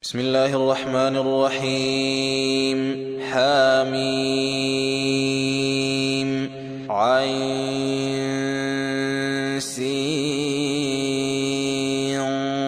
بسم الله الرحمن الرحيم. حميم عين سين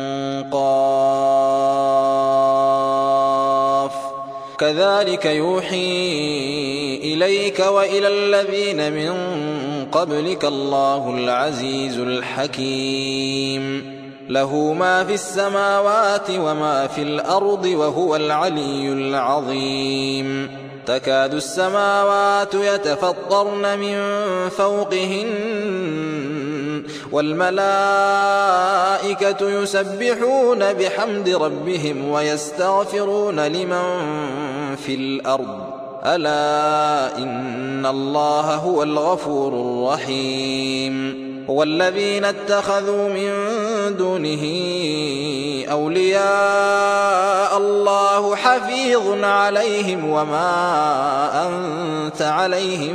قاف كذلك يوحي إليك وإلى الذين من قبلك الله العزيز الحكيم له ما في السماوات وما في الأرض وهو العلي العظيم تكاد السماوات يتفطرن من فوقهن والملائكة يسبحون بحمد ربهم ويستغفرون لمن في الأرض ألا إن الله هو الغفور الرحيم والذين اتخذوا من دونه أولياء الله حفيظ عليهم وما أنت عليهم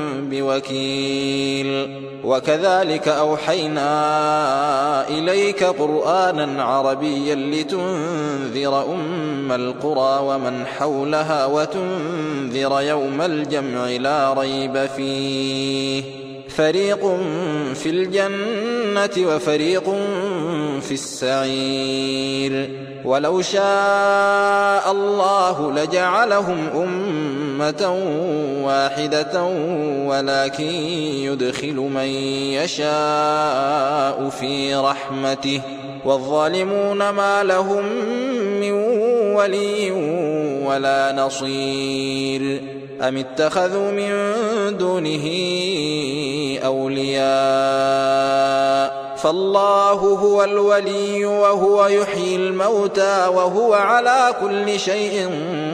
بوكيل وكذلك أوحينا إليك قرآنا عربيا لتنذر أم القرى ومن حولها وتنذر يوم الجمع لا ريب فيه فريق في الجنة وفريق في السعير ولو شاء الله لجعلهم أمة واحدة ولكن يدخل من يشاء في رحمته والظالمون ما لهم من ولي ولا نصير أم اتخذوا من دونه أولياء فالله هو الولي وهو يحيي الموتى وهو على كل شيء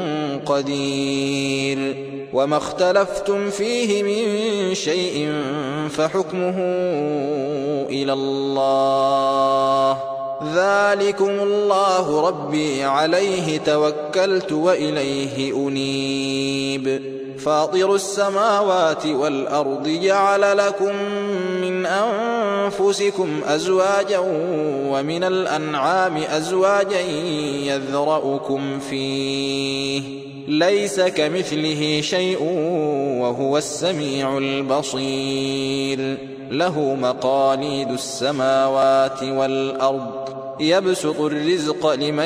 قدير وما اختلفتم فيه من شيء فحكمه إلى الله ذلكم الله ربي عليه توكلت وإليه أنيب فاطر السماوات والأرض جعل لكم من أنفسكم أزواجا ومن الأنعام أزواجا يذرأكم فيه ليس كمثله شيء وهو السميع البصير له مقاليد السماوات والأرض يبسط الرزق لمن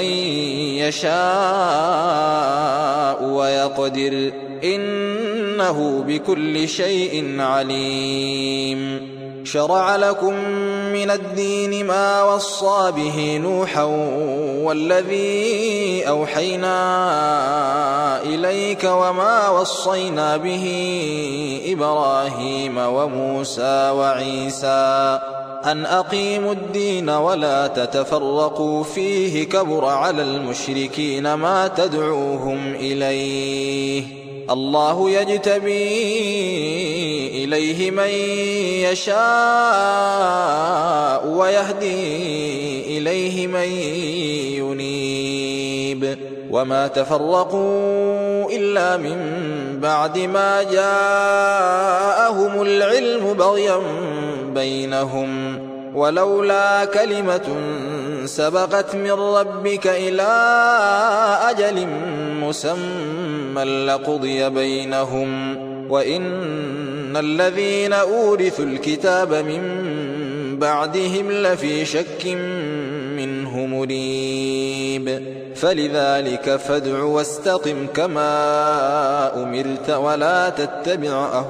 يشاء ويقدر إنه بكل شيء عليم شرع لكم من الدين ما وصى به نوحا والذي أوحينا إليك وما وصينا به إبراهيم وموسى وعيسى أن أقيموا الدين ولا تتفرقوا فيه كبر على المشركين ما تدعوهم إليه الله يجتبي إليه من يشاء ويهدي إليه من ينيب وما تفرقوا إلا من بعد ما جاءهم العلم بغيا بينهم ولولا كلمة سبقت من ربك إلى أجل مسمى لقضي بينهم وإن الذين أورثوا الكتاب من بعدهم لفي شك منه مريب فلذلك فادع واستقم كما أمرت ولا تتبع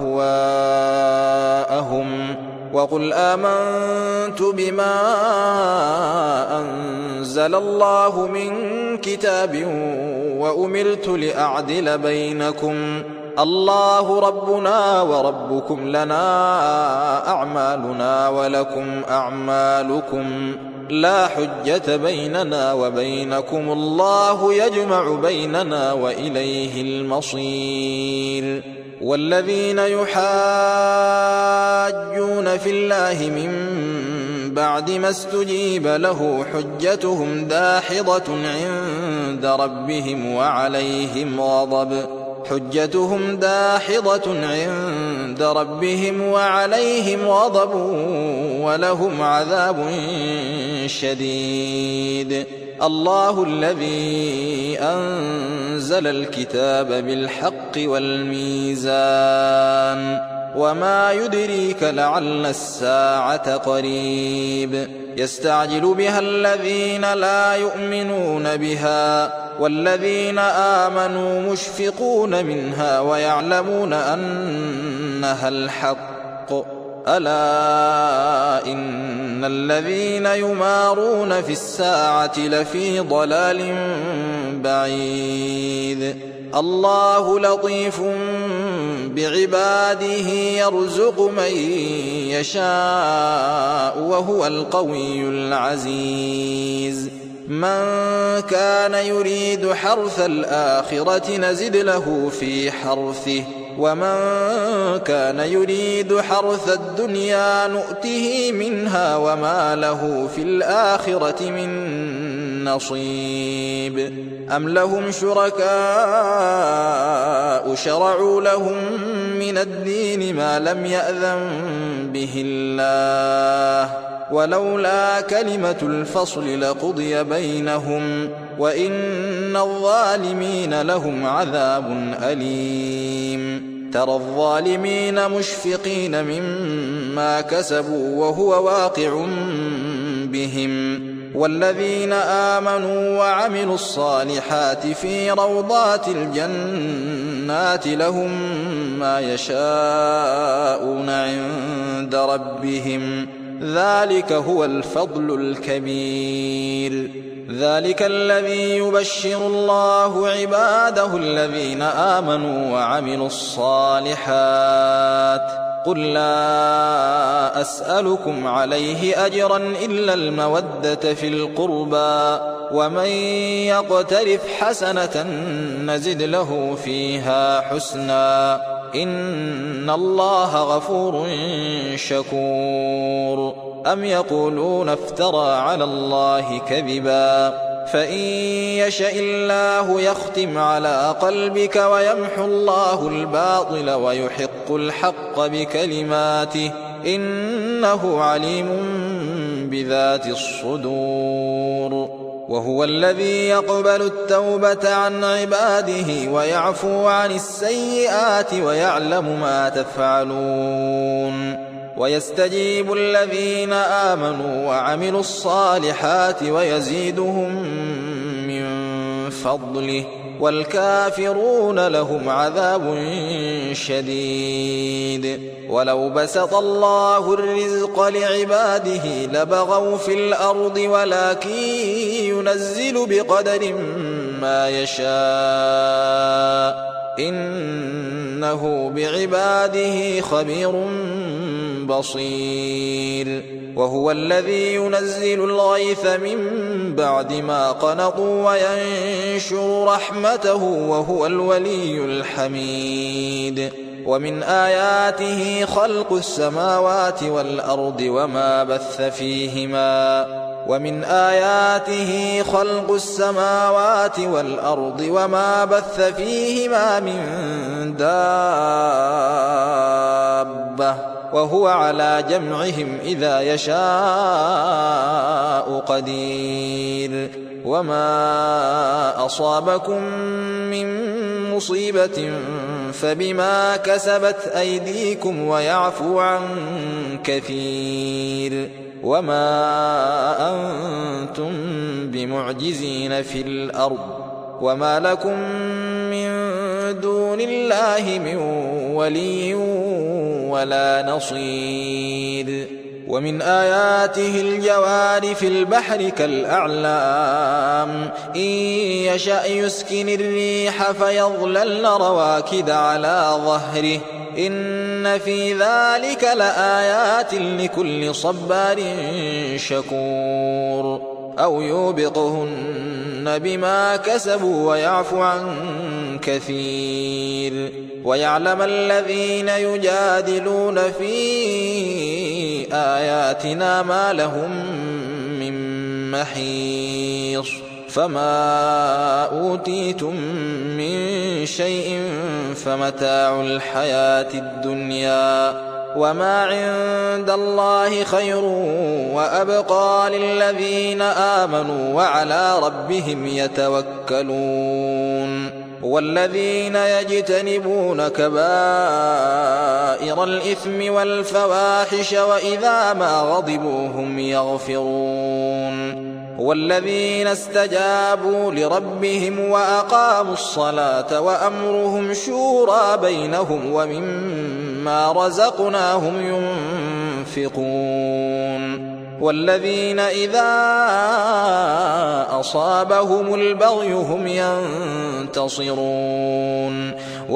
أهواءهم وقل آمنت بما أنزل الله من كتاب وأمرت لأعدل بينكم الله ربنا وربكم لنا أعمالنا ولكم أعمالكم لا حجة بيننا وبينكم الله يجمع بيننا وإليه المصير والذين يحاجون في الله من بعد ما استجيب له حجتهم داحضة عند ربهم وعليهم غضب ولهم عذاب شديد. الله الذي أنزل الكتاب بالحق والميزان وما يدريك لعل الساعة قريب. يستعجل بها الذين لا يؤمنون بها والذين آمنوا مشفقون منها ويعلمون أنها الحق. ألا إن الذين يمارون في الساعة لفي ضلال بعيد. الله لطيف بعباده يرزق من يشاء وهو القوي العزيز. من كان يريد حرث الآخرة نزد له في حرثه ومن كان يريد حرث الدنيا نؤته منها وما له في الآخرة من نصيب. أم لهم شركاء شرعوا لهم من الدين ما لم يأذن به الله ولولا كلمة الفصل لقضي بينهم وإن الظالمين لهم عذاب أليم. ترى الظالمين مشفقين مما كسبوا وهو واقع بهم والذين آمنوا وعملوا الصالحات في روضات الجنات لهم ما يشاءون عند ربهم ذلك هو الفضل الكبير. ذلك الذي يبشر الله عباده الذين آمنوا وعملوا الصالحات. قل لا أسألكم عليه أجرا إلا المودة في القربى ومن يقترف حسنة نزد له فيها حسنا إن الله غفور شكور. أم يقولون افترى على الله كذبا فإن يشأ الله يختم على قلبك ويمحو الله الباطل ويحق الحق بكلماته إنه عليم بذات الصدور. وهو الذي يقبل التوبة عن عباده ويعفو عن السيئات ويعلم ما تفعلون. ويستجيب الذين آمنوا وعملوا الصالحات ويزيدهم من فضله والكافرون لهم عذاب شديد. ولو بسط الله الرزق لعباده لبغوا في الأرض ولكن ينزل بقدر ما يشاء إنه بعباده خبير بصير. وهو الذي ينزل الغيث من بعد ما قنطوا وينشر رحمته وهو الولي الحميد. ومن آياته خلق السماوات والأرض وما بث فيهما ومن آياته خلق السماوات والأرض وما بث فيهما من دابة وهو على جمعهم إذا يشاء قدير. وما أصابكم من مصيبة فبما كسبت أيديكم ويعفو عن كثير. وما أنتم بمعجزين في الأرض وما لكم من دون الله من ولي ولا نصير. ومن آياته الجوار في البحر كالأعلام إن يشأ يسكن الريح فيظللن رواكد على ظهره إن في ذلك لآيات لكل صبار شكور. أو يوبقهن بما كسبوا ويعفو عن كثير. ويعلم الذين يجادلون في آياتنا ما لهم من محيص. فما أوتيتم من شيء فمتاع الحياة الدنيا وما عند الله خير وأبقى للذين آمنوا وعلى ربهم يتوكلون والذين يجتنبون كبائر الإثم والفواحش وإذا ما غضبوا هم يغفرون والذين استجابوا لربهم وأقاموا الصلاة وأمرهم شورى بينهم ومما رزقناهم ينفقون والذين إذا أصابهم البغي هم ينتصرون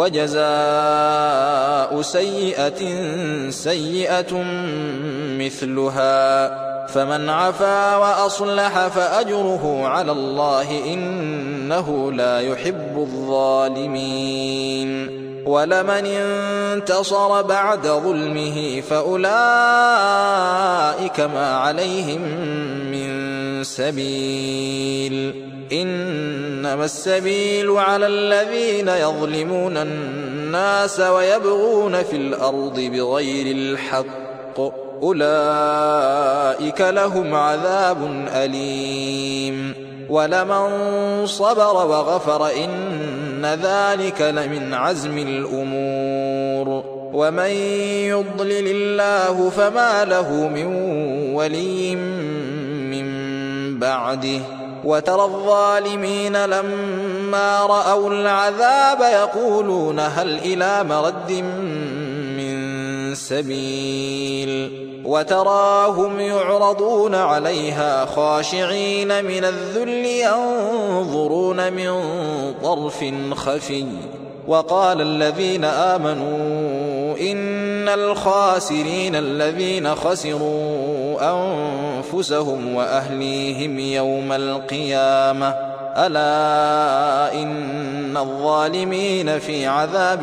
وجزاء سيئة سيئة مثلها فمن عفا وأصلح فأجره على الله إنه لا يحب الظالمين ولمن انتصر بعد ظلمه فأولئك ما عليهم من سبيل إنما السبيل على الذين يظلمون الناس ويبغون في الأرض بغير الحق أولئك لهم عذاب أليم ولمن صبر وغفر إن ذلك لمن عزم الأمور ومن يضلل الله فما له من ولي من بعده وترى الظالمين لما رأوا العذاب يقولون هل إلى مرد من سبيل وتراهم يعرضون عليها خاشعين من الذل ينظرون من طرف خفي وقال الذين آمنوا إن الخاسرين الذين خسروا أنفسهم وأهليهم يوم القيامة ألا إن الظالمين في عذاب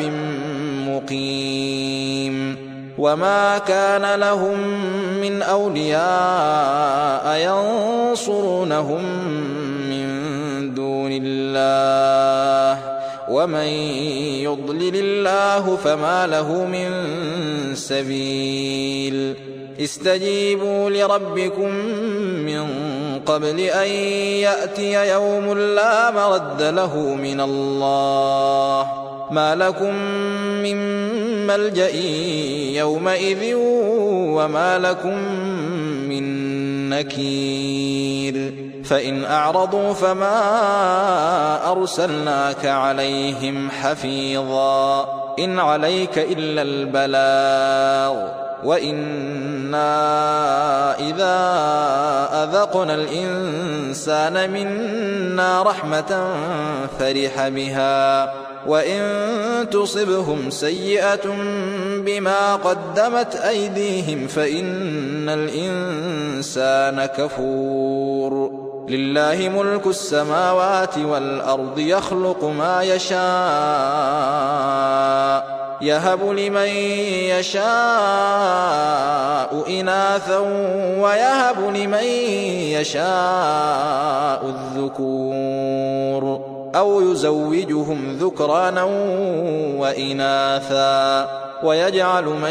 مقيم وما كان لهم من أولياء ينصرونهم من دون الله ومن يضلل الله فما له من سبيل استجيبوا لربكم من قبل أن يأتي يوم لا مرد له من الله ما لكم من ملجأ يومئذ وما لكم من نكير فإن أعرضوا فما أرسلناك عليهم حفيظا إن عليك إلا البلاغ وإنا إذا أذقنا الإنسان منا رحمة فرح بها وإن تصبهم سيئة بما قدمت أيديهم فإن الإنسان كفور لله ملك السماوات والأرض يخلق ما يشاء يهب لمن يشاء إناثا ويهب لمن يشاء الذكور أو يزوجهم ذكرانا وإناثا ويجعل من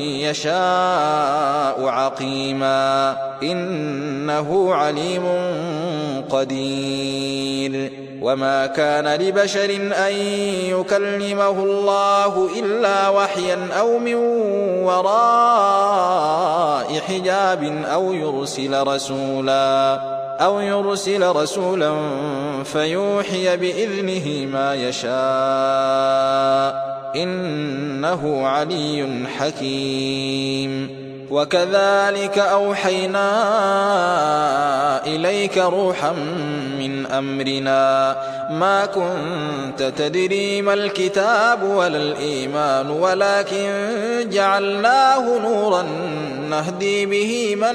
يشاء عقيما إنه عليم قدير وما كان لبشر أن يكلمه الله إلا وحيا أو من وراء حجاب أو يرسل رسولا فيوحي بإذنه ما يشاء إنه علي حكيم وكذلك أوحينا إليك روحا من أمرنا ما كنت تدري ما الكتاب ولا الإيمان ولكن جعلناه نورا نهدي به من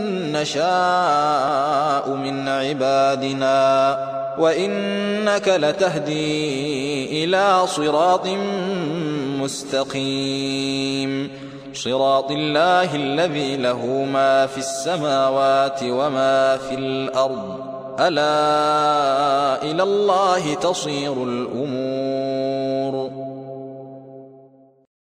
نشاء من عبادنا وإنك لتهدي إلى صراط مستقيم صراط الله الذي له ما في السماوات وما في الأرض ألا إلى الله تصير الأمور